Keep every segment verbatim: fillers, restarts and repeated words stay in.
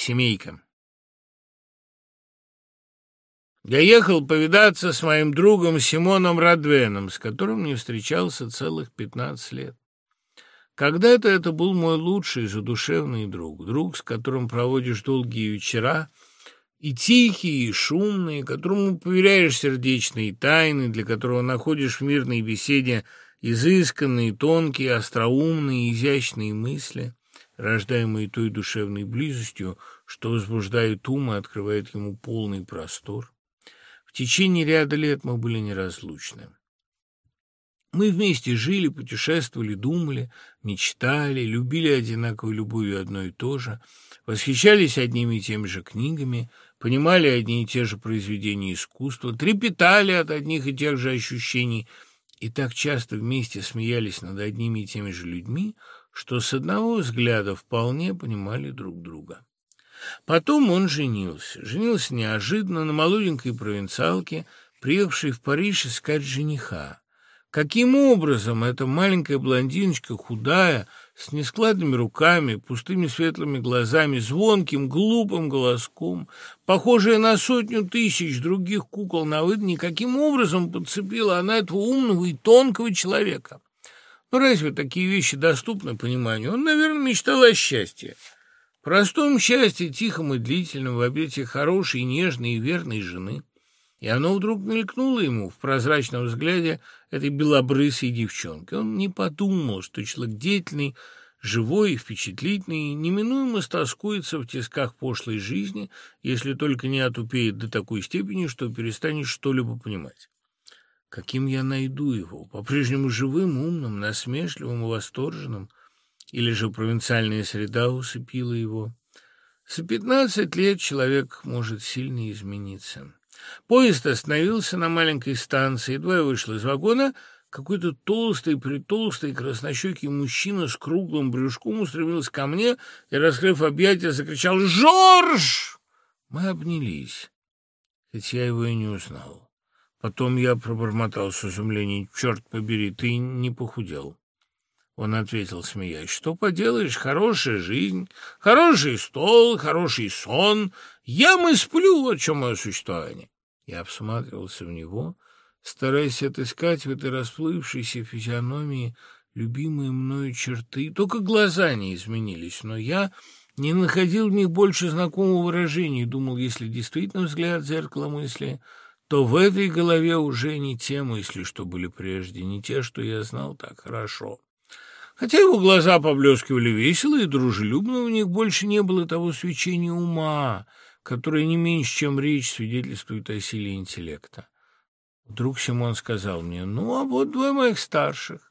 Семейка. Я ехал повидаться с моим другом Симоном Радвеном, с которым не встречался целых пятнадцать лет. Когда-то это был мой лучший задушевный друг, друг, с которым проводишь долгие вечера, и тихие, и шумные, которому поверяешь сердечные тайны, для которого находишь в мирной беседе изысканные, тонкие, остроумные, изящные мысли, рождаемые той душевной близостью, что возбуждает ум и открывает ему полный простор. В течение ряда лет мы были неразлучны. Мы вместе жили, путешествовали, думали, мечтали, любили одинаковой любовью одно и то же, восхищались одними и теми же книгами, понимали одни и те же произведения искусства, трепетали от одних и тех же ощущений и так часто вместе смеялись над одними и теми же людьми, что с одного взгляда вполне понимали друг друга. Потом он женился. Женился неожиданно на молоденькой провинциалке, приехавшей в Париж искать жениха. Каким образом эта маленькая блондиночка, худая, с нескладными руками, пустыми светлыми глазами, звонким, глупым голоском, похожая на сотню тысяч других кукол на выданье, каким образом подцепила она этого умного и тонкого человека? Ну, разве такие вещи доступны пониманию? Он, наверное, мечтал о счастье. Простом счастье, тихом и длительном, в объятиях хорошей, нежной и верной жены. И оно вдруг мелькнуло ему в прозрачном взгляде этой белобрысой девчонки. Он не подумал, что человек деятельный, живой и впечатлительный неминуемо стоскуется в тисках пошлой жизни, если только не отупеет до такой степени, что перестанет что-либо понимать. Каким я найду его? По-прежнему живым, умным, насмешливым и восторженным? Или же провинциальная среда усыпила его? За пятнадцать лет человек может сильно измениться. Поезд остановился на маленькой станции. Едва я вышел из вагона, какой-то толстый, притолстый, краснощекий мужчина с круглым брюшком устремился ко мне и, раскрыв объятия, закричал: «Жорж!» Мы обнялись, хоть я его и не узнал. Потом я пробормотал с изумлением: «Черт побери, ты не похудел». Он ответил, смеясь: «Что поделаешь, хорошая жизнь, хороший стол, хороший сон. Ем и сплю, вот в чем мое существование». Я всматривался в него, стараясь отыскать в этой расплывшейся физиономии любимые мною черты. Только глаза не изменились, но я не находил в них больше знакомого выражения и думал, если действительно взгляд в зеркало мысли, то в этой голове уже не те мысли, что были прежде, не те, что я знал так хорошо. Хотя его глаза поблескивали весело и дружелюбно, у них больше не было того свечения ума, которое не меньше, чем речь, свидетельствует о силе интеллекта. Вдруг Симон сказал мне: «Ну, а вот двое моих старших».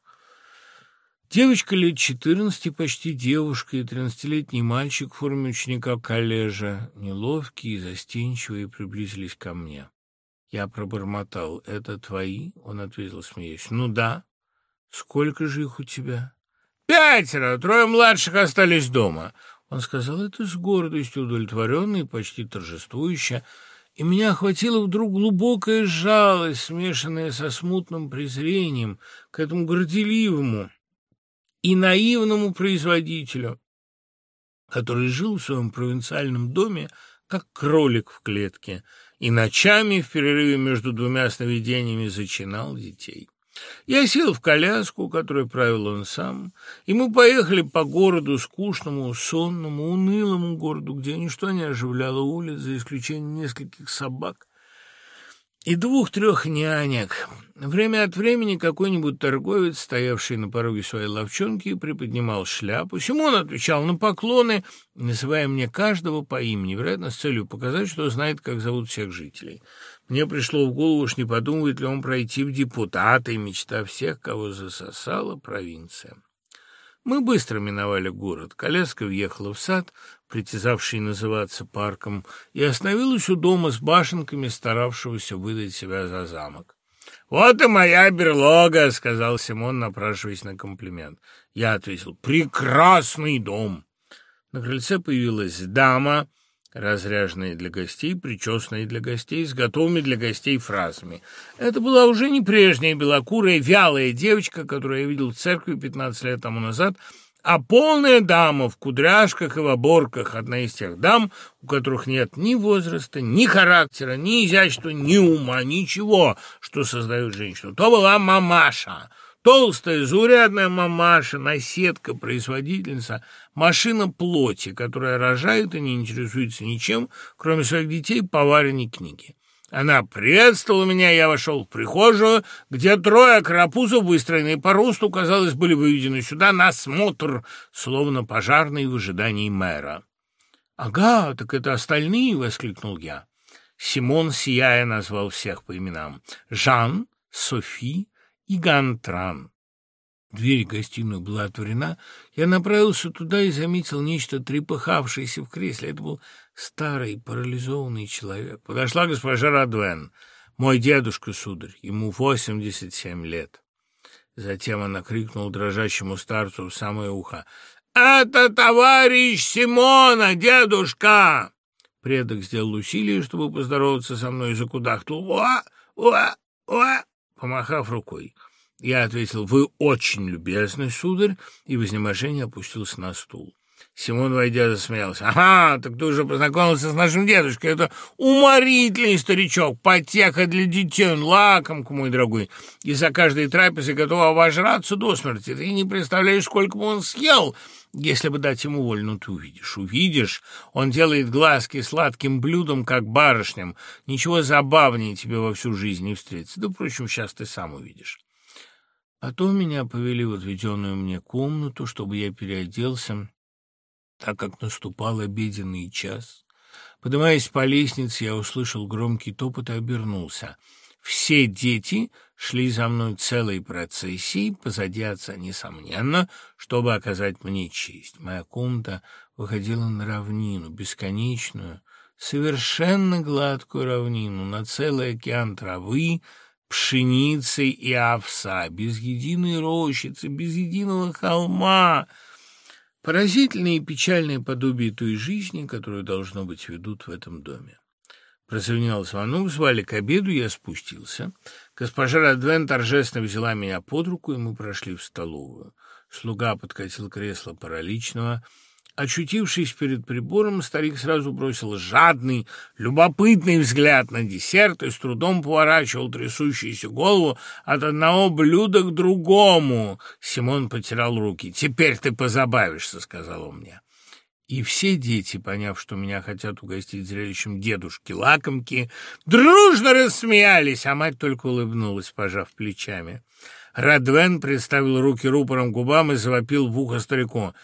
Девочка лет четырнадцати, почти девушка, и тринадцатилетний мальчик в форме ученика коллежа, неловкие и застенчивые, приблизились ко мне. Я пробормотал: «Это твои?» Он ответил, смеясь: «Ну да». «Сколько же их у тебя?» «Пятеро, трое младших остались дома». Он сказал это с гордостью, удовлетворенно и почти торжествующе, и меня охватила вдруг глубокая жалость, смешанная со смутным презрением к этому горделивому и наивному производителю, который жил в своем провинциальном доме, как кролик в клетке, и ночами в перерыве между двумя сновидениями зачинал детей. Я сел в коляску, которой правил он сам, и мы поехали по городу, скучному, сонному, унылому городу, где ничто не оживляло улиц, за исключением нескольких собак и двух-трех нянек. Время от времени какой-нибудь торговец, стоявший на пороге своей лавчонки, приподнимал шляпу. Симон отвечал на поклоны, называя мне каждого по имени, вероятно, с целью показать, что знает, как зовут всех жителей. Мне пришло в голову, уж не подумает ли он пройти в депутаты, мечта всех, кого засосала провинция. Мы быстро миновали город. Коляска въехала в сад, притязавший называться парком, и остановилась у дома с башенками, старавшегося выдать себя за замок. «Вот и моя берлога», — сказал Симон, напрашиваясь на комплимент. Я ответил: «Прекрасный дом». На крыльце появилась дама, разряженная для гостей, причесанная для гостей, с готовыми для гостей фразами. Это была уже не прежняя белокурая, вялая девочка, которую я видел в церкви пятнадцать лет тому назад, а полная дама в кудряшках и в оборках, одна из тех дам, у которых нет ни возраста, ни характера, ни изящества, ни ума, ничего, что создает женщину. То была мамаша, толстая, заурядная мамаша, наседка, производительница, машина плоти, которая рожает и не интересуется ничем, кроме своих детей, поваренной книги. Она приветствовала меня, я вошел в прихожую, где трое карапузов, выстроенные по росту, казалось, были выведены сюда на смотр, словно пожарные в ожидании мэра. «Ага, так это остальные!» — воскликнул я. Симон, сияя, назвал всех по именам. Жан, Софи и Гантран. Дверь в гостиную была отворена. Я направился туда и заметил нечто трепыхавшееся в кресле. Это был старый парализованный человек. Подошла госпожа Радвен. «Мой дедушка, сударь, ему восемьдесят семь лет». Затем она крикнула дрожащему старцу в самое ухо: «Это товарищ Симона, дедушка!» Предок сделал усилие, чтобы поздороваться со мной, и закудахтал: «Уа! Уа! Уа!» помахав рукой. Я ответил: «Вы очень любезны, сударь», и в изнеможении опустился на стул. Симон, войдя, засмеялся. «Ага, так ты уже познакомился с нашим дедушкой. Это уморительный старичок, потеха для детей, он лакомка, мой дорогой, и за каждой трапезой готов обожраться до смерти. Ты не представляешь, сколько бы он съел, если бы дать ему волю. Ну, ты увидишь, увидишь. Он делает глазки сладким блюдом, как барышням. Ничего забавнее тебе во всю жизнь не встретится. Да, впрочем, сейчас ты сам увидишь». Потом меня повели в отведенную мне комнату, чтобы я переоделся, так как наступал обеденный час. Поднимаясь по лестнице, я услышал громкий топот и обернулся. Все дети шли за мной целой процессией, позади отца, несомненно, чтобы оказать мне честь. Моя комната выходила на равнину, бесконечную, совершенно гладкую равнину, на целый океан травы, пшеницы и овса, без единой рощицы, без единого холма. Поразительное и печальное подобие той жизни, которую, должно быть, ведут в этом доме. Прозвенел звонок, звали к обеду, я спустился. Госпожа Радвен торжественно взяла меня под руку, и мы прошли в столовую. Слуга подкатил кресло параличного. Очутившись перед прибором, старик сразу бросил жадный, любопытный взгляд на десерт и с трудом поворачивал трясущуюся голову от одного блюда к другому. Симон потирал руки. «Теперь ты позабавишься», — сказал он мне. И все дети, поняв, что меня хотят угостить зрелищем дедушки-лакомки, дружно рассмеялись, а мать только улыбнулась, пожав плечами. Радвен приставил руки рупором к губам и завопил в ухо старику: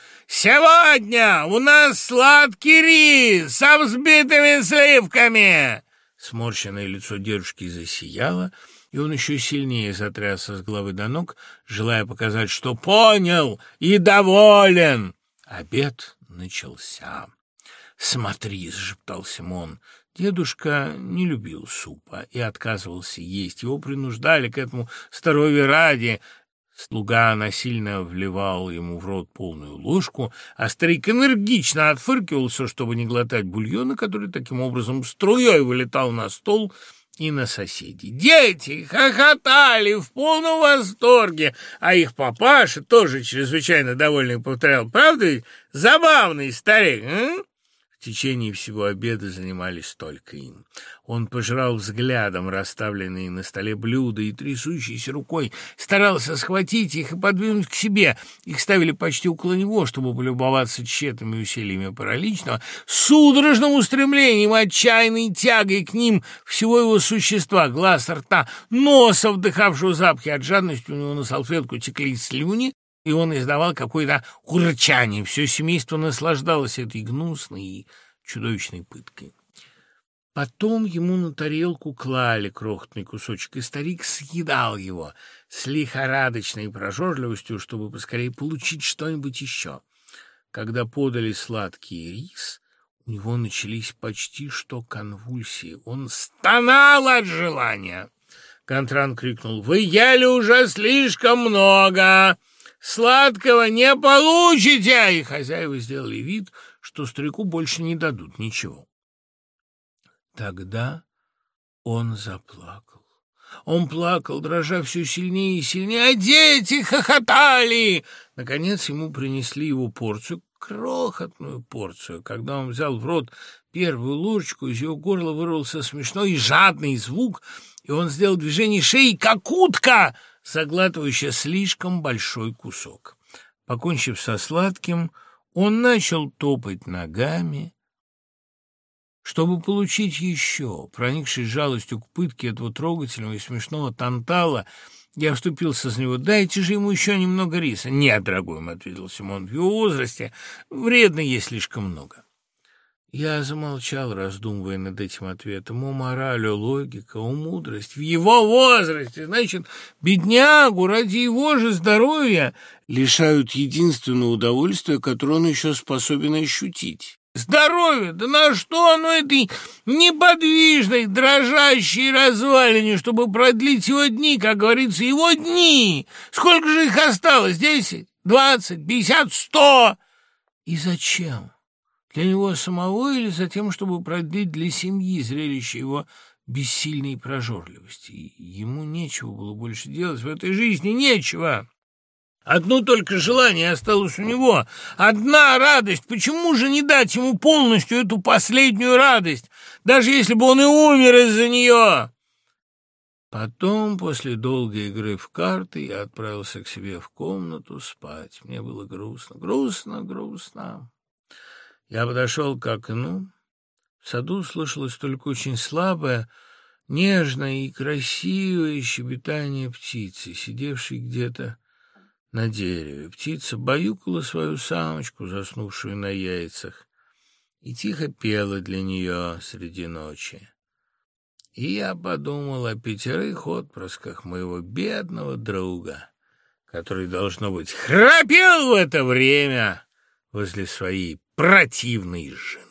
«Сегодня у нас сладкий рис со взбитыми сливками!» Сморщенное лицо дедушки засияло, и он еще сильнее затрясся с головы до ног, желая показать, что понял и доволен. Обед начался. «Смотри», — зашептал Симон. Дедушка не любил супа и отказывался есть. Его принуждали к этому здоровья ради. Слуга насильно вливал ему в рот полную ложку, а старик энергично отфыркивался, чтобы не глотать бульона, который таким образом струей вылетал на стол и на соседей. Дети хохотали в полном восторге, а их папаша, тоже чрезвычайно довольный, повторял: «Правда ведь забавный старик, м?» В течение всего обеда занимались только им. Он пожирал взглядом расставленные на столе блюда и трясущейся рукой старался схватить их и подвинуть к себе. Их ставили почти около него, чтобы полюбоваться тщетными усилиями параличного, судорожным устремлением, отчаянной тягой к ним всего его существа, глаз, рта, носа, вдыхавшего запахи. От жадности у него на салфетку текли слюни, и он издавал какое-то урчание. Все семейство наслаждалось этой гнусной и чудовищной пыткой. Потом ему на тарелку клали крохотный кусочек, и старик съедал его с лихорадочной прожорливостью, чтобы поскорее получить что-нибудь еще. Когда подали сладкий рис, у него начались почти что конвульсии. Он стонал от желания. Гантран крикнул: «Вы ели уже слишком много! Сладкого не получите!» И хозяева сделали вид, что старику больше не дадут ничего. Тогда он заплакал. Он плакал, дрожа все сильнее и сильнее, а дети хохотали. Наконец ему принесли его порцию, крохотную порцию. Когда он взял в рот первую ложечку, из его горла вырвался смешной и жадный звук, и он сделал движение шеи, как утка, заглатывающая слишком большой кусок. Покончив со сладким, он начал топать ногами, чтобы получить еще. Проникшись жалостью к пытке этого трогательного и смешного тантала, я вступился за него. «Дайте же ему еще немного риса». «Нет, дорогой мой», — ответил Симон, — «в его возрасте вредно есть слишком много». Я замолчал, раздумывая над этим ответом. О мораль, о логика, о мудрость. В его возрасте, значит, беднягу ради его же здоровья лишают единственного удовольствия, которое он еще способен ощутить. Здоровье! Да на что оно этой неподвижной, дрожащей развалине, чтобы продлить его дни, как говорится, его дни? Сколько же их осталось? Десять, двадцать, пятьдесят, сто? И зачем? Для него самого или за тем, чтобы продлить для семьи зрелище его бессильной прожорливости? Ему нечего было больше делать в этой жизни, нечего. Одно только желание осталось у него, одна радость. Почему же не дать ему полностью эту последнюю радость, даже если бы он и умер из-за нее? Потом, после долгой игры в карты, я отправился к себе в комнату спать. Мне было грустно, грустно, грустно. Я подошел к окну. В саду слышалось только очень слабое, нежное и красивое щебетание птицы, сидевшей где-то на дереве. Птица баюкала свою самочку, заснувшую на яйцах, и тихо пела для нее среди ночи. И я подумал о пятерых отпрысках моего бедного друга, который, должно быть, храпел в это время возле своей противной жены.